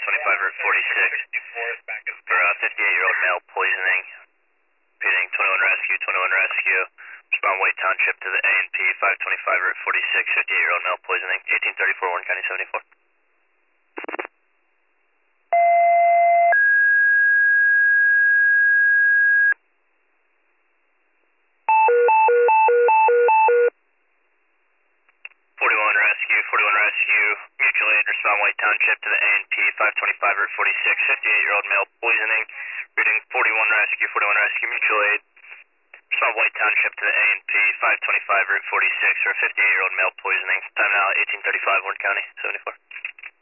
Route 46 for 58-year-old male poisoning. Repeating 21 rescue, 21 rescue. Respond White Township to the A&P 525 Route 46, 58-year-old male poisoning. 1834, Warren County 74. 41 rescue, mutual aid, respond White Township to the A&P 525 Route 46, 58-year-old male poisoning. Reading 41 rescue, mutual aid, respond White Township to the A&P 525 Route 46 for 58-year-old male poisoning. Time now 1835, Warren County 74.